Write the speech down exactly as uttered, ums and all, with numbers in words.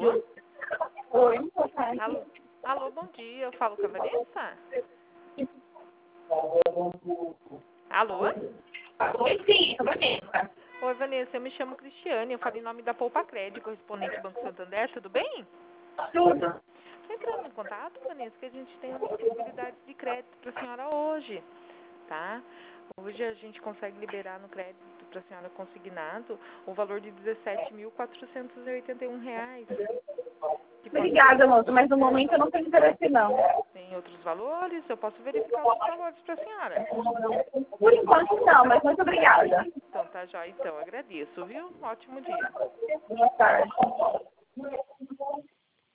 Alô? Oi, boa tarde. Alô? Alô, bom dia. Eu falo com a Vanessa? Alô? Oi, sim, sou Vanessa. Oi, Vanessa. Eu me chamo Cristiane. Eu falo em nome da Poupa Crédito, correspondente Banco Santander. Tudo bem? Tudo. Estou entrando em contato, Vanessa, que a gente tem uma possibilidade de crédito para a senhora hoje, tá? Hoje a gente consegue liberar no crédito para a senhora consignado o valor de dezessete mil quatrocentos e oitenta e um reais. Que pode Obrigada, moço, mas no momento eu não tenho interesse, não. Tem outros valores? Eu posso verificar outros valores para a senhora. Por enquanto, não, mas muito obrigada. Então, tá, já. Então, agradeço, viu? Ótimo dia. Boa tarde.